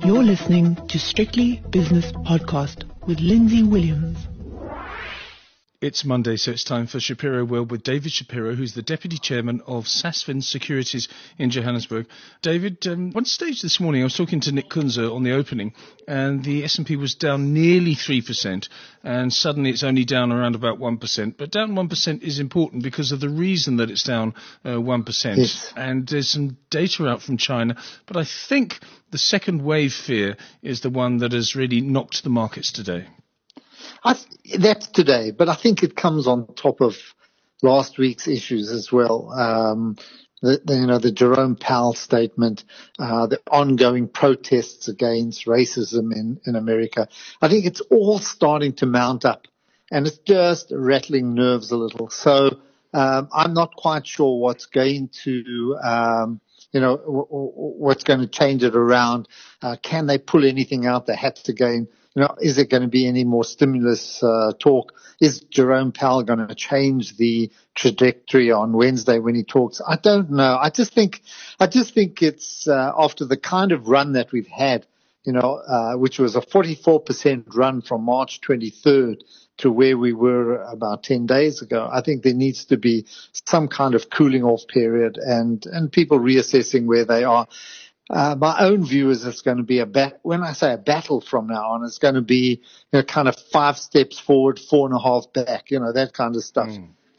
You're listening to Strictly Business Podcast with Lindsay Williams. It's Monday, so it's time for Shapiro World with David Shapiro, who's the Deputy Chairman of Sasfin Securities in Johannesburg. David, one stage this morning I was talking to Nick Kunze on the opening, and the S&P was down nearly 3%, and suddenly it's only down around about 1%. But down 1% is important because of the reason that it's down 1%. Yes. And there's some data out from China, but I think the second wave fear is the one that has really knocked the markets today. That's today, but I think it comes on top of last week's issues as well. The Jerome Powell statement, the ongoing protests against racism in America. I think it's all starting to mount up, and it's just rattling nerves a little. So I'm not quite sure what's going to what's going to change it around. Can they pull anything out the hat again? Is there going to be any more stimulus talk? Is Jerome Powell going to change the trajectory on Wednesday when he talks? I don't know. I just think it's after the kind of run that we've had, which was a 44% run from March 23rd to where we were about 10 days ago. I think there needs to be some kind of cooling off period and people reassessing where they are. My own view is it's going to be when I say a battle from now on, it's going to be, kind of 5 steps forward, 4.5 back, that kind of stuff.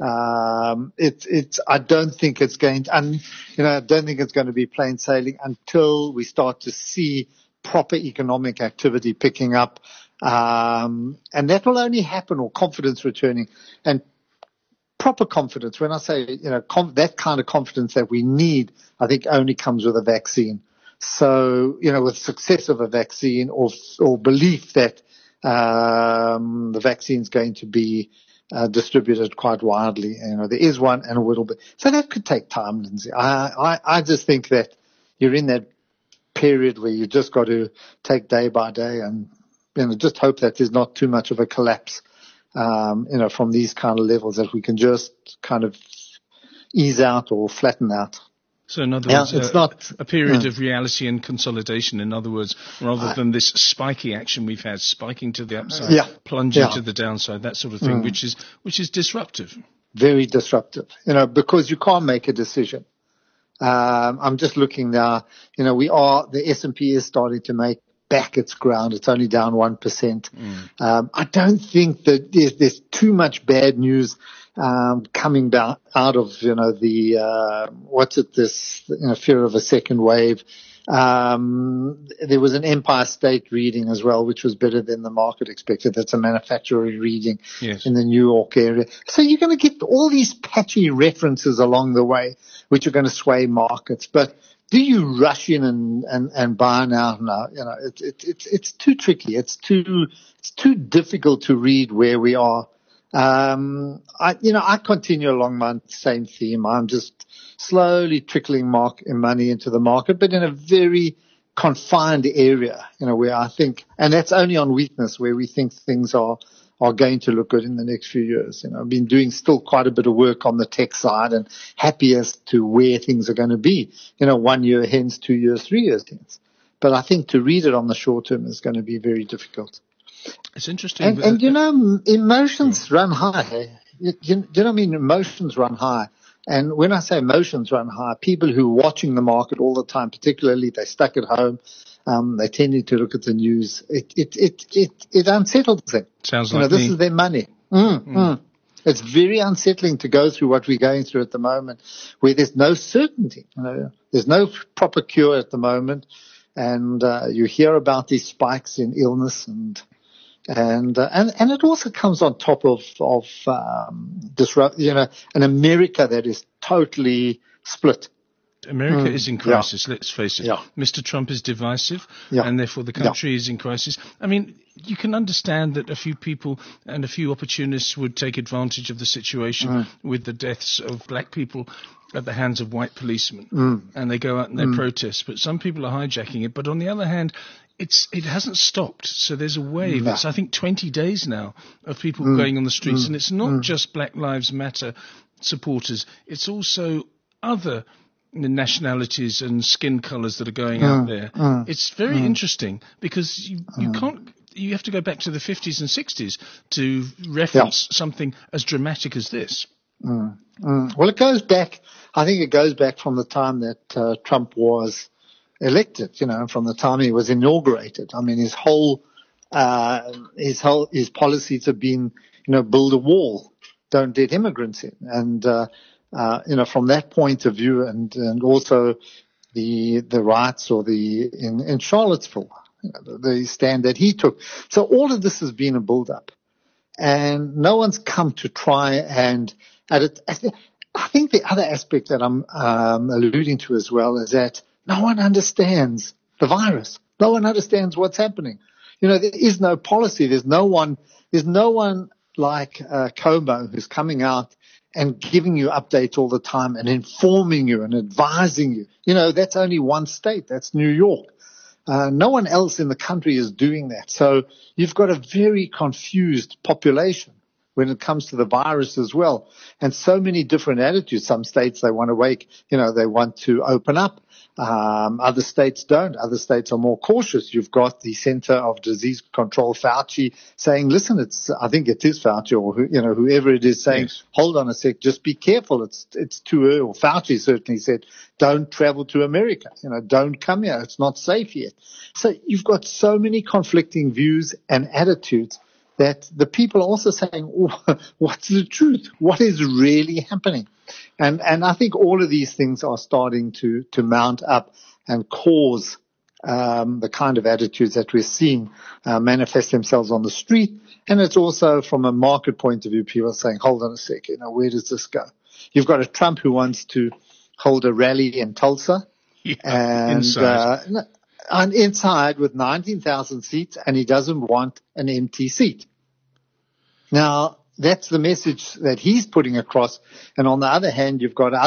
I don't think it's going to, I don't think it's going to be plain sailing until we start to see proper economic activity picking up. And that will only happen, or confidence returning. And proper confidence, when I say, that kind of confidence that we need, I think only comes with a vaccine. So, with success of a vaccine or belief that the vaccine is going to be distributed quite widely. There is one and a little bit. So that could take time, Lindsay. I just think that you're in that period where you just got to take day by day and, just hope that there's not too much of a collapse, from these kind of levels, that we can just kind of ease out or flatten out. So in other words, it's not a period of reality and consolidation, in other words, rather than this spiky action we've had, spiking to the upside, plunging to the downside, that sort of thing, which is disruptive. Very disruptive, because you can't make a decision. I'm just looking now, the S&P is starting to make back its ground. It's only down 1%. I don't think that there's too much bad news coming out of, fear of a second wave. There was an Empire State reading as well, which was better than the market expected. That's a manufacturing reading in the New York area. So you're going to get all these patchy references along the way, which are going to sway markets. But do you rush in and buy now? No, it's too tricky. It's too difficult to read where we are. I continue along my same theme. I'm just slowly trickling money into the market, but in a very confined area, where I think, and that's only on weakness, where we think things are going to look good in the next few years. I've been doing still quite a bit of work on the tech side and happy as to where things are going to be, 1 year hence, 2 years, 3 years hence. But I think to read it on the short term is going to be very difficult. It's interesting. And emotions run high. Emotions run high. And when I say emotions run high, people who are watching the market all the time, particularly they're stuck at home, they tend to look at the news. It unsettles them. Sounds like this is their money. It's very unsettling to go through what we're going through at the moment, where there's no certainty. There's no proper cure at the moment, and you hear about these spikes in illness and it also comes on top of disrupt, an America that is totally split. America is in crisis, let's face it. Mr. Trump is divisive, and therefore the country is in crisis. I mean, you can understand that a few people and a few opportunists would take advantage of the situation with the deaths of black people at the hands of white policemen, and they go out and they protest. But some people are hijacking it. But on the other hand, it hasn't stopped. So there's a wave. No. It's, I think, 20 days now of people going on the streets. And it's not just Black Lives Matter supporters. It's also other the nationalities and skin colours that are going out there. It's very interesting because you can't. You have to go back to the 50s and 60s to reference something as dramatic as this. Well, it goes back. I think it goes back from the time that Trump was elected. From the time he was inaugurated. I mean, his policies have been, build a wall, don't let immigrants in, and from that point of view, and also the riots or in Charlottesville, the stand that he took. So all of this has been a build-up, and no one's come to try and at it. I think the other aspect that I'm alluding to as well is that no one understands the virus. No one understands what's happening. There is no policy. There's no one like Como who's coming out and giving you updates all the time and informing you and advising you. That's only one state. That's New York. No one else in the country is doing that. So you've got a very confused population when it comes to the virus as well. And so many different attitudes. Some states, they want to they want to open up. Other states don't. Other states are more cautious. You've got the Center of Disease Control, Fauci, saying, listen, I think it is Fauci or whoever it is saying, yes, hold on a sec, just be careful. It's too early. Or Fauci certainly said, don't travel to America. Don't come here. It's not safe yet. So you've got so many conflicting views and attitudes that the people are also saying, oh, what's the truth? What is really happening? And I think all of these things are starting to mount up and cause the kind of attitudes that we're seeing manifest themselves on the street. And it's also from a market point of view, people are saying, hold on a sec, where does this go? You've got a Trump who wants to hold a rally in Tulsa. And inside with 19,000 seats, and he doesn't want an empty seat. Now, that's the message that he's putting across. And on the other hand, you've got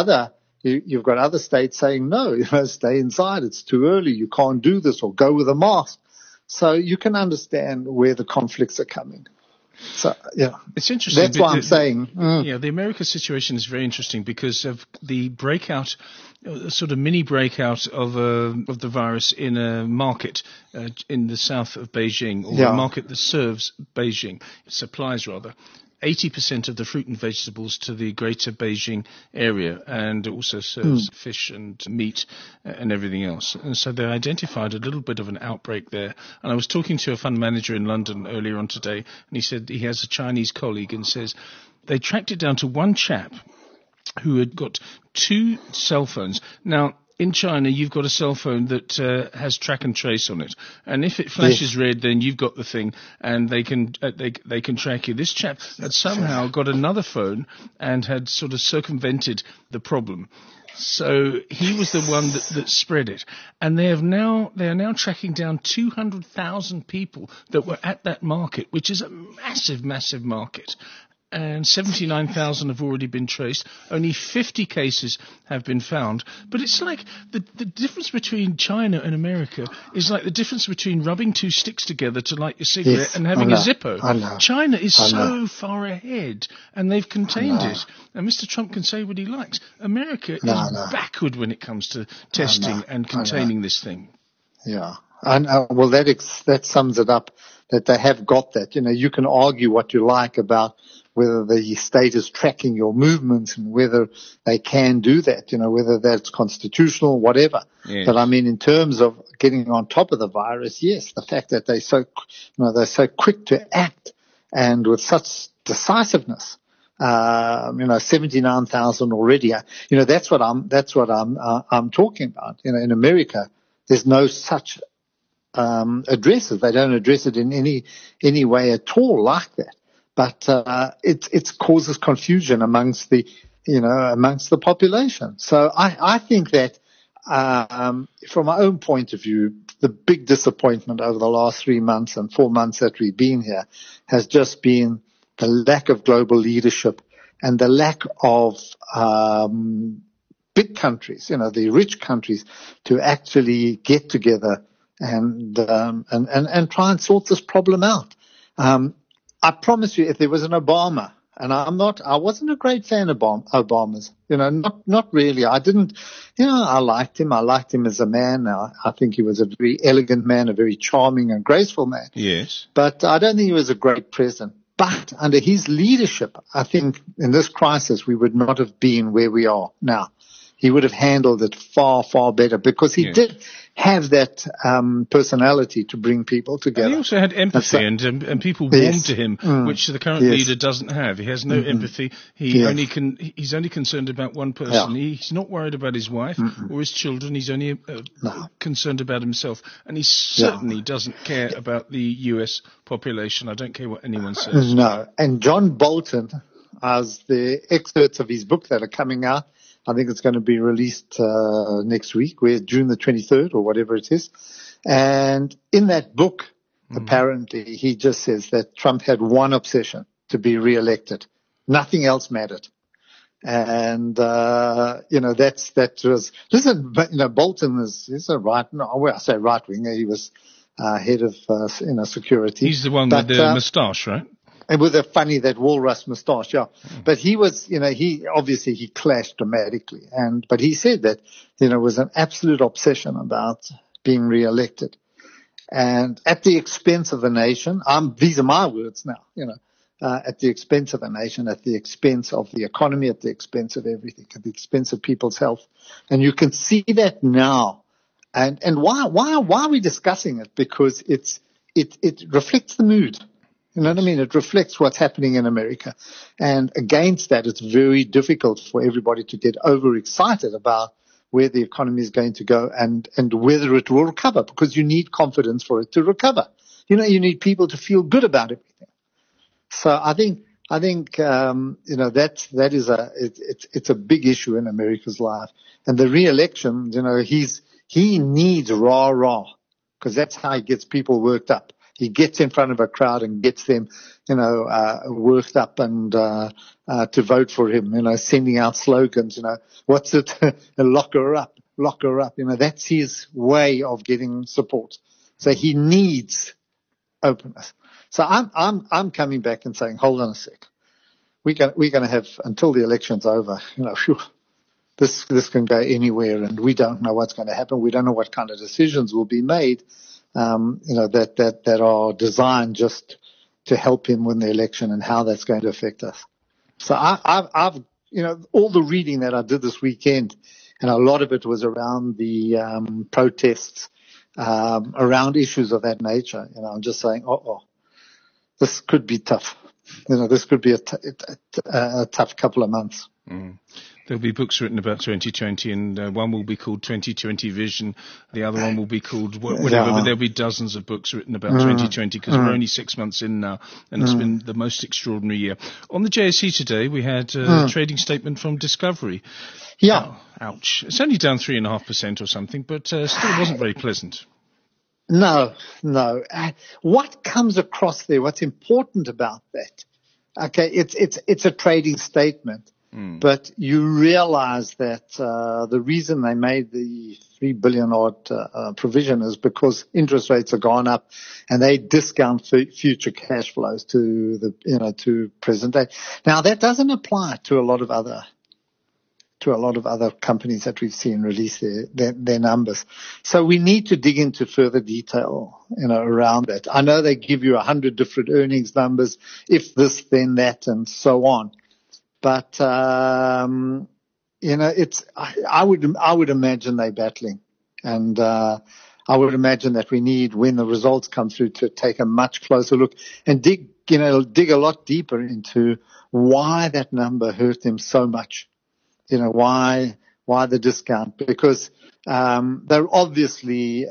other states saying, no, stay inside. It's too early. You can't do this, or go with a mask. So you can understand where the conflicts are coming. So, yeah, it's interesting. That's why I'm saying. Yeah, the America situation is very interesting because of the breakout, sort of mini breakout of the virus in a market in the south of Beijing, or a market that serves Beijing, supplies rather 80% of the fruit and vegetables to the greater Beijing area, and also serves fish and meat and everything else. And so they identified a little bit of an outbreak there. And I was talking to a fund manager in London earlier on today, and he said he has a Chinese colleague, and says they tracked it down to one chap who had got 2 cell phones. Now, in China, you've got a cell phone that has track and trace on it, and if it flashes red, then you've got the thing, and they can track you. This chap had somehow got another phone and had sort of circumvented the problem. So he was the one that spread it, and they are now tracking down 200,000 people that were at that market, which is a massive, massive market. And 79,000 have already been traced. Only 50 cases have been found. But it's like the difference between China and America is like the difference between rubbing 2 sticks together to light your cigarette and having a Zippo. China is so far ahead, and they've contained it. And Mr. Trump can say what he likes. America is backward when it comes to testing and containing this thing. Yeah. And well, that sums it up, that they have got that. You can argue what you like about whether the state is tracking your movements and whether they can do that, whether that's constitutional, whatever. Yes. But I mean, in terms of getting on top of the virus, yes, the fact that they're so quick to act and with such decisiveness, 79,000 already, that's what I'm talking about. In America, there's no such addresses. They don't address it in any way at all like that. But it causes confusion amongst the population. So I think that from my own point of view, the big disappointment over the last 3 months and 4 months that we've been here has just been the lack of global leadership and the lack of big countries, the rich countries, to actually get together and try and sort this problem out. I promise you, if there was an Obama I wasn't a great fan of Obama's, not really. I didn't, I liked him. I liked him as a man. I think he was a very elegant man, a very charming and graceful man. Yes. But I don't think he was a great president. But under his leadership, I think in this crisis, we would not have been where we are now. He would have handled it far, far better because he did have that personality to bring people together. And he also had empathy, and people warmed to him, which the current leader doesn't have. He has no empathy. He's only concerned about one person. Yeah. He's not worried about his wife or his children. He's only concerned about himself, and he certainly doesn't care about the U.S. population. I don't care what anyone says. No, and John Bolton, as the excerpts of his book that are coming out, I think it's going to be released next week, June the 23rd or whatever it is. And in that book, apparently, he just says that Trump had one obsession: to be reelected. Nothing else mattered. And, that was, listen, Bolton is a right winger. He was head of, security. He's the one with the moustache, right? And with that walrus moustache, yeah. But he was, he clashed dramatically. But he said that, it was an absolute obsession about being reelected. And at the expense of the nation, these are my words now, at the expense of the nation, at the expense of the economy, at the expense of everything, at the expense of people's health. And you can see that now. And why are we discussing it? Because it reflects the mood. You know what I mean? It reflects what's happening in America. And against that, it's very difficult for everybody to get overexcited about where the economy is going to go and whether it will recover, because you need confidence for it to recover. You need people to feel good about everything. So I think that is it's a big issue in America's life. And the re-election, he needs rah-rah, because that's how he gets people worked up. He gets in front of a crowd and gets them, worked up and to vote for him, sending out slogans, what's it? Lock her up. That's his way of getting support. So he needs openness. So I'm coming back and saying, hold on a sec. We're going to have, until the election's over, this can go anywhere, and we don't know what's going to happen. We don't know what kind of decisions will be made. That are designed just to help him win the election, and how that's going to affect us. So I've all the reading that I did this weekend, and a lot of it was around the protests, around issues of that nature. I'm just saying, this could be tough. This could be a tough couple of months. There'll be books written about 2020, and one will be called 2020 Vision. The other one will be called whatever, but there'll be dozens of books written about 2020, because we're only 6 months in now, and it's been the most extraordinary year. On the JSE today, we had a trading statement from Discovery. Yeah. Oh, ouch. It's only down 3.5% or something, but still wasn't very pleasant. No. What comes across there, what's important about that? Okay, it's a trading statement. But you realize that the reason they made the $3 billion odd provision is because interest rates have gone up, and they discount future cash flows to to present day. Now that doesn't apply to a lot of other companies that we've seen release their numbers. So we need to dig into further detail, around that. I know they give you 100 different earnings numbers, if this, then that, and so on. But, I would imagine they're battling, and, I would imagine that we need, when the results come through, to take a much closer look and dig a lot deeper into why that number hurt them so much. Why the discount? Because, they're obviously,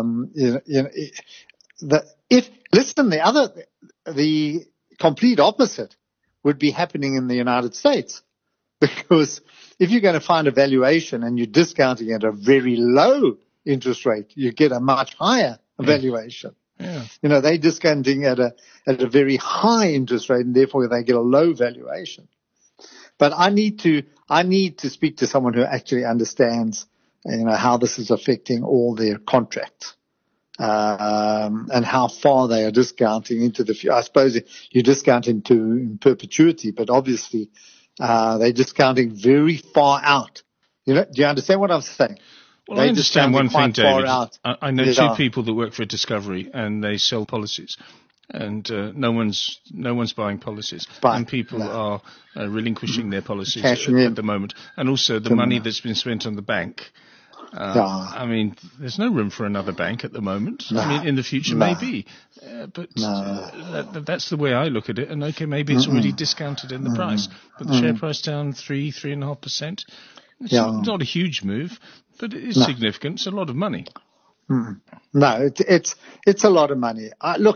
the complete opposite would be happening in the United States, because if you're going to find a valuation and you're discounting at a very low interest rate, you get a much higher valuation. Yeah. They're discounting at a very high interest rate, and therefore they get a low valuation. But I need to speak to someone who actually understands, how this is affecting all their contracts. and how far they are discounting into the future. I suppose you discount into in perpetuity, but obviously they're discounting very far out. Do you understand what I'm saying? Well, I understand one thing, David. I know two Yeah. people that work for Discovery, and they sell policies. And no one's buying policies, and people are relinquishing their policies at the moment. And also the money that's been spent on the bank. I mean, there's no room for another bank at the moment. No. I mean, in the future, maybe. But that's the way I look at it. And okay, maybe it's already discounted in the price. But the share price down 3.5%. It's not a huge move, but it is significant. It's a lot of money. No, it's a lot of money.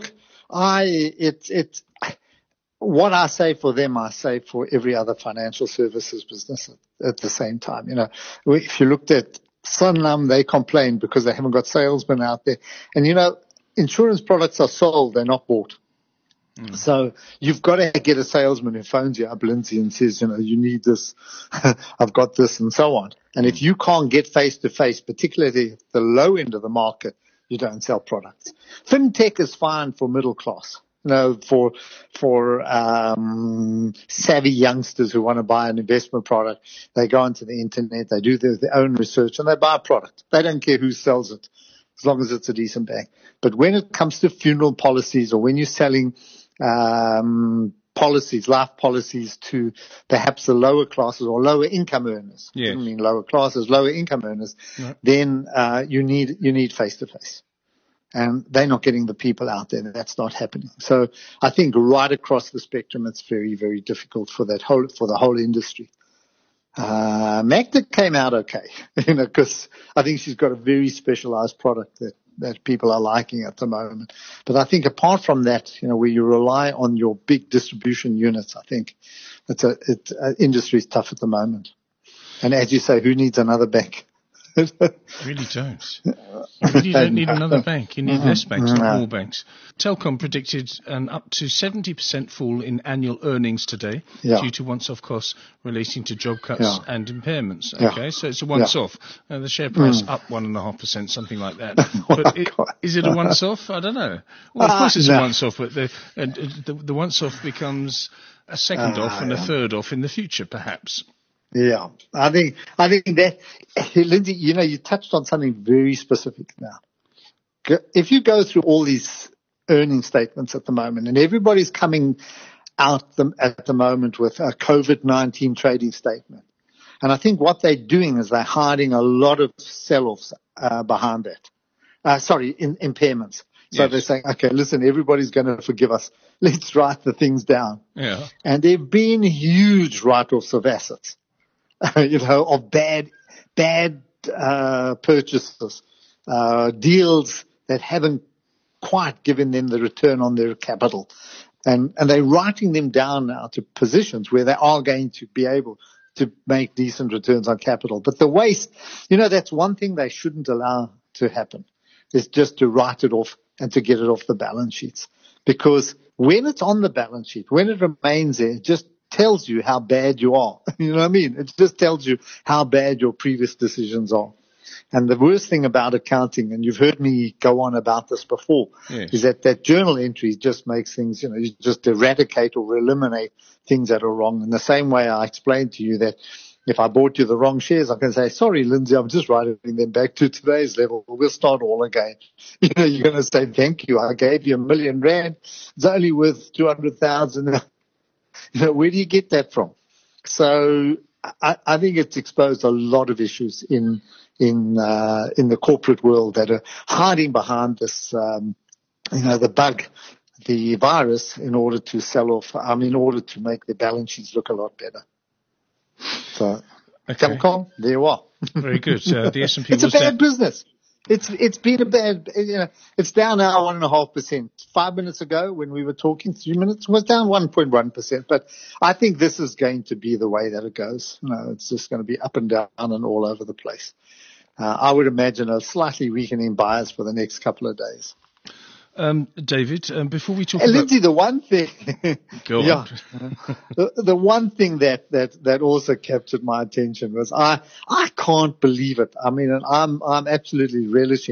What I say for them, I say for every other financial services business at the same time. If you looked at Sanlam, they complain because they haven't got salesmen out there. And insurance products are sold, they're not bought. So you've got to get a salesman who phones you up, Lindsay, and says, you need this, I've got this, and so on. And if you can't get face to face, particularly at the low end of the market, you don't sell products. FinTech is fine for middle class. For savvy youngsters who want to buy an investment product, they go onto the internet, they do their own research, and they buy a product. They don't care who sells it, as long as it's a decent bank. But when it comes to funeral policies, or when you're selling policies, life policies to perhaps the lower classes or lower income earners, I don't mean lower classes, lower income earners, then you need face to face. And they're not getting the people out there. That's not happening. So I think right across the spectrum, it's very, very difficult for the whole industry. Magda came out okay, because I think she's got a very specialized product that people are liking at the moment. But I think apart from that, where you rely on your big distribution units, I think industry is tough at the moment. And as you say, who needs another bank? You really don't. You really don't need another bank. You need less banks, not more banks. Telkom predicted an up to 70% fall in annual earnings today due to once-off costs relating to job cuts and impairments. Okay, so it's a once-off. The share price up 1.5%, something like that. But is it a once-off? I don't know. Well, of course it's a once-off, but the once-off becomes a second off and a third off in the future, perhaps. Yeah, I think that, Lindsay, you touched on something very specific now. If you go through all these earnings statements at the moment, and everybody's coming out at the moment with a COVID-19 trading statement, and I think what they're doing is they're hiding a lot of sell-offs behind that. Impairments. So they're saying, okay, listen, everybody's going to forgive us. Let's write the things down. Yeah. And there have been huge write-offs of assets. Of bad purchases, deals that haven't quite given them the return on their capital. And they're writing them down now to positions where they are going to be able to make decent returns on capital. But the waste, that's one thing they shouldn't allow to happen, is just to write it off and to get it off the balance sheets. Because when it's on the balance sheet, when it remains there, just tells you how bad you are. You know what I mean? It just tells you how bad your previous decisions are. And the worst thing about accounting, and you've heard me go on about this before, is that journal entry just makes things, you just eradicate or eliminate things that are wrong. In the same way I explained to you that if I bought you the wrong shares, I can say, sorry, Lindsay, I'm just writing them back to today's level. We'll start all again. You're going to say, thank you. I gave you R1 million. It's only worth 200,000. Where do you get that from? So I think it's exposed a lot of issues in the corporate world that are hiding behind this, the bug, the virus, in order to sell off, in order to make their balance sheets look a lot better. So, Telkom, there you are. Very good. The S&P it's a bad business. It's been a bad, it's down now 1.5%. 5 minutes ago when we were talking, 3 minutes, was down 1.1%. But I think this is going to be the way that it goes. It's just going to be up and down and all over the place. I would imagine a slightly weakening bias for the next couple of days. David, before we talk Lindsay, the one thing, go on. the one thing that also captured my attention was I can't believe it. I'm absolutely relishing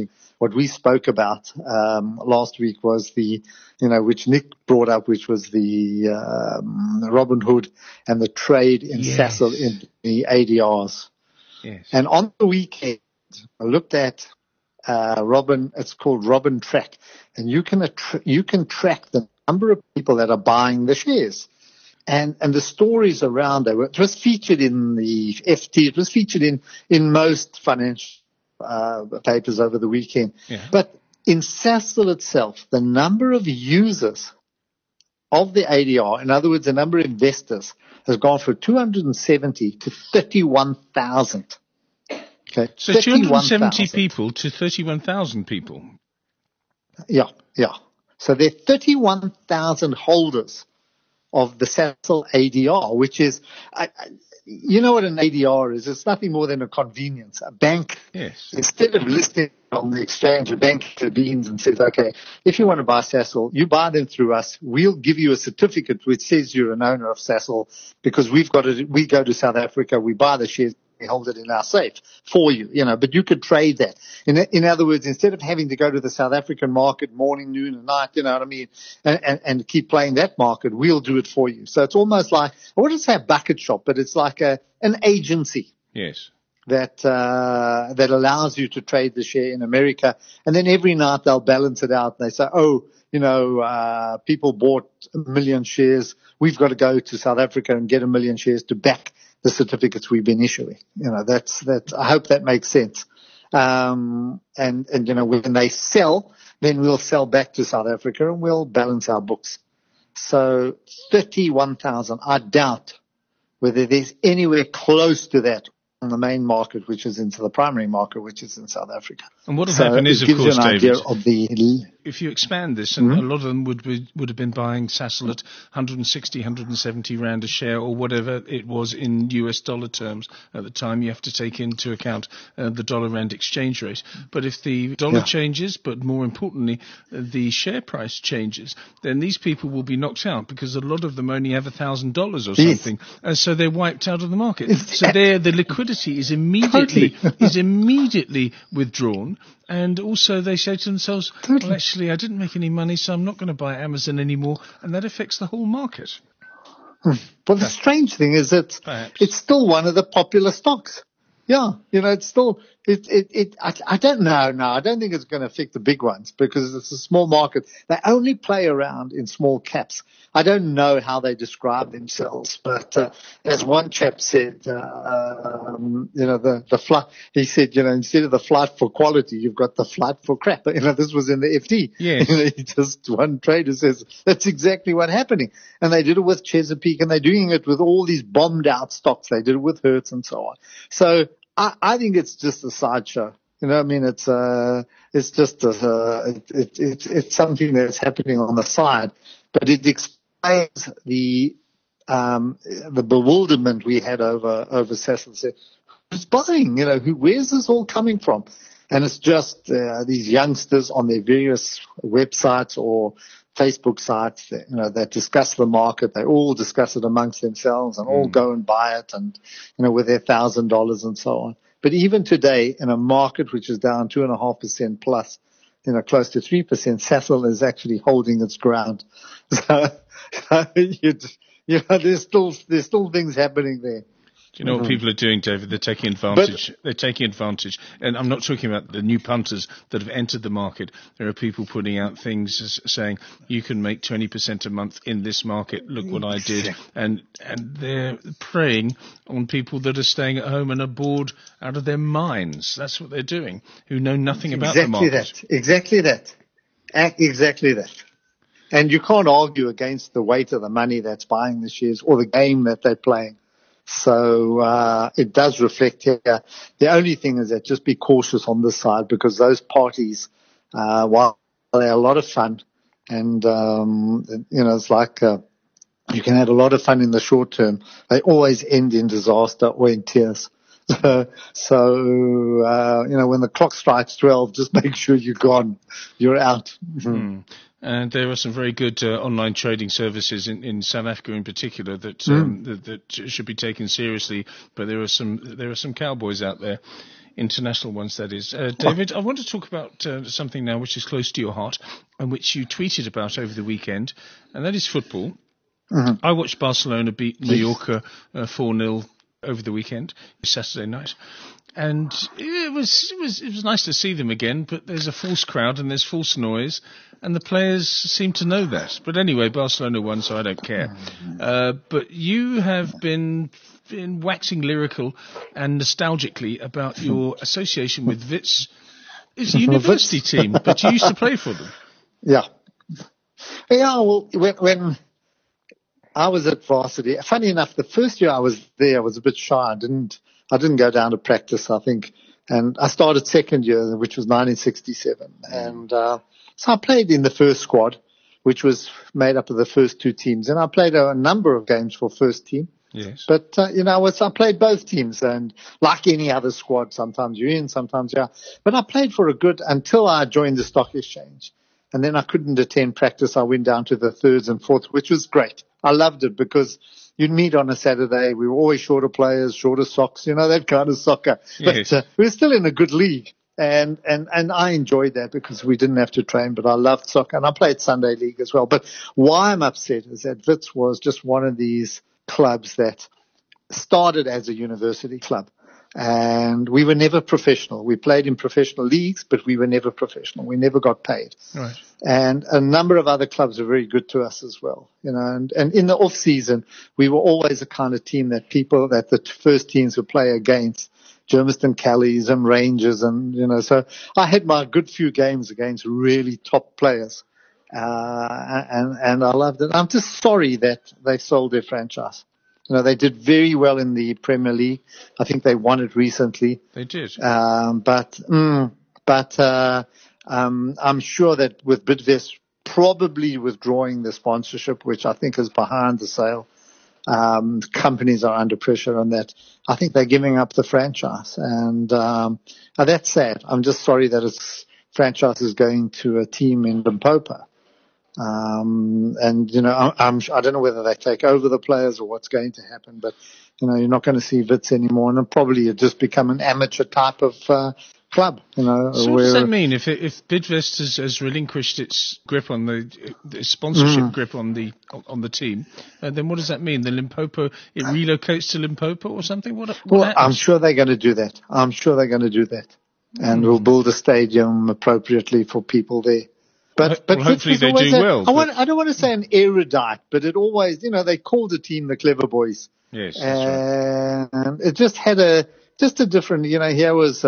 what we spoke about last week was which Nick brought up, which was the Robinhood and the trade in Sasol in the ADRs. Yes. And on the weekend, I looked at it's called Robin Track, and you can track the number of people that are buying the shares. And the stories around it was featured in the FT. It was featured in most financial papers over the weekend. Yeah. But in Sasol itself, the number of users of the ADR, in other words, the number of investors, has gone from 270 to 31,000. Okay. So 270 people to 31,000 people. Yeah. So there are 31,000 holders of the Sasol ADR, which is, you know what an ADR is? It's nothing more than a convenience. A bank, instead of listing on the exchange, a bank intervenes and says, okay, if you want to buy Sasol, you buy them through us. We'll give you a certificate which says you're an owner of Sasol, because we go to South Africa, we buy the shares, we hold it in our safe for you, but you could trade that. In other words, instead of having to go to the South African market morning, noon, and night, you know what I mean, and keep playing that market, we'll do it for you. So it's almost like, I wouldn't say a bucket shop, but it's like an agency. Yes. That allows you to trade the share in America. And then every night they'll balance it out. They say, people bought 1 million shares. We've got to go to South Africa and get 1 million shares to back the certificates we've been issuing. I hope that makes sense. And when they sell, then we'll sell back to South Africa and we'll balance our books. So 31,000, I doubt whether there's anywhere close to that on the main market, which is into the primary market, which is in South Africa. And what will happen is, of course, David, of the, if you expand this, and a lot of them would have been buying Sasol at 160, 170 rand a share, or whatever it was in US dollar terms at the time. You have to take into account the dollar rand exchange rate. But if the dollar changes, but more importantly, the share price changes, then these people will be knocked out, because a lot of them only have $1,000 or something, and so they're wiped out of the market. So the liquidity is immediately withdrawn. And also they say to themselves, well, actually, I didn't make any money, so I'm not going to buy Amazon anymore. And that affects the whole market. But the strange thing is that it's still one of the popular stocks. Yeah, it's still, I don't know. No, I don't think it's going to affect the big ones, because it's a small market. They only play around in small caps. I don't know how they describe themselves, but as one chap said, the flight, he said, instead of the flight for quality, you've got the flight for crap. This was in the FT. Yes. One trader says that's exactly what's happening. And they did it with Chesapeake, and they're doing it with all these bombed out stocks. They did it with Hertz and so on. So I think it's just a sideshow. It's just it's something that's happening on the side, but it explains the bewilderment we had over Sasol. Who's buying? Where's this all coming from? And it's just these youngsters on their various websites or Facebook sites that discuss the market. They all discuss it amongst themselves and all go and buy it, and with their $1,000 and so on. But even today, in a market which is down 2.5% plus, close to 3%, Sasol is actually holding its ground. So there's still things happening there. Do you know what people are doing, David? They're taking advantage. And I'm not talking about the new punters that have entered the market. There are people putting out things saying, you can make 20% a month in this market. Look what I did. And they're preying on people that are staying at home and are bored out of their minds. That's what they're doing, who know nothing about the market. Exactly that. And you can't argue against the weight of the money that's buying the shares or the game that they're playing. So it does reflect here. The only thing is that just be cautious on this side, because those parties, while they're a lot of fun, and it's like you can have a lot of fun in the short term, they always end in disaster or in tears. So when the clock strikes 12, just make sure you're gone, you're out. And there are some very good online trading services in South Africa in particular that should be taken seriously. But there are some cowboys out there. international ones, that is. David, I want to talk about something now which is close to your heart and which you tweeted about over the weekend, and that is football. Mm-hmm. I watched Barcelona beat Mallorca 4-0 over the weekend, Saturday night. And it was nice to see them again, but there's a false crowd and there's false noise, and the players seem to know that. But anyway, Barcelona won, so I don't care. But you have been waxing lyrical and nostalgically about your association with Wits. It's a university team, but you used to play for them. Yeah. Yeah, well, when I was at varsity, funny enough, the first year I was there, I was a bit shy. I didn't go down to practice, I think. And I started second year, which was 1967. And so I played in the first squad, which was made up of the first two teams. And I played a number of games for first team. Yes. But, I played both teams. And like any other squad, sometimes you're in, sometimes you're out. But I played for until I joined the stock exchange. And then I couldn't attend practice. I went down to the thirds and fourths, which was great. I loved it because you'd meet on a Saturday. We were always shorter players, shorter socks, that kind of soccer. Yes. But we were still in a good league. And I enjoyed that because we didn't have to train, but I loved soccer. And I played Sunday league as well. But why I'm upset is that Wits was just one of these clubs that started as a university club. And we were never professional. We played in professional leagues, but we were never professional. We never got paid. Right. And a number of other clubs are very good to us as well. And in the off season, we were always the kind of team that the first teams would play against. Germiston Callies and Rangers so I had my good few games against really top players. And I loved it. I'm just sorry that they sold their franchise. They did very well in the Premier League. I think they won it recently. They did. But I'm sure that with Bidvest probably withdrawing the sponsorship, which I think is behind the sale, companies are under pressure on that. I think they're giving up the franchise. And that's sad. I'm just sorry that its franchise is going to a team in Limpopo. I don't know whether they take over the players or what's going to happen, but, you're not going to see Wits anymore, and probably it just become an amateur type of, club, So what does that mean? If Bidvest has relinquished its grip on the sponsorship grip on the team, then what does that mean? The Limpopo, it relocates to Limpopo or something? What I'm sure they're going to do that. And we'll build a stadium appropriately for people there. But hopefully they do well. I don't want to say an erudite, but it always, they called the team the Clever Boys. Yes. And it just had a different, I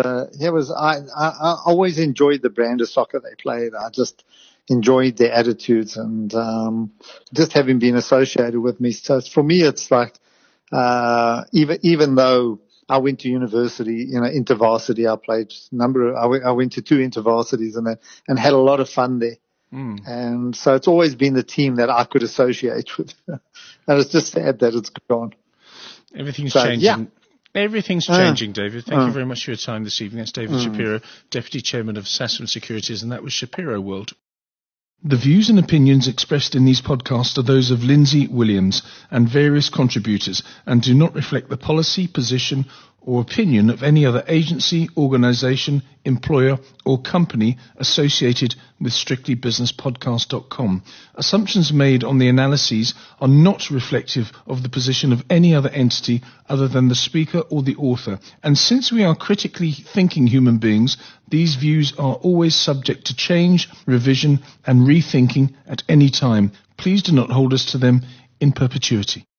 always enjoyed the brand of soccer they played. I just enjoyed their attitudes and, just having been associated with me. So for me, it's like, even though I went to university, intervarsity. I played I went to 2 intervarsities and had a lot of fun there. And so it's always been the team that I could associate with. And it's just sad that it's gone. Everything's changing. Yeah. Everything's changing, David. Thank you very much for your time this evening. That's David Shapiro, Deputy Chairman of Sasfin Securities, and that was Shapiro World. The views and opinions expressed in these podcasts are those of Lindsay Williams and various contributors and do not reflect the policy, position or opinion of any other agency, organisation, employer or company associated with strictlybusinesspodcast.com. Assumptions made on the analyses are not reflective of the position of any other entity other than the speaker or the author. And since we are critically thinking human beings, these views are always subject to change, revision and rethinking at any time. Please do not hold us to them in perpetuity.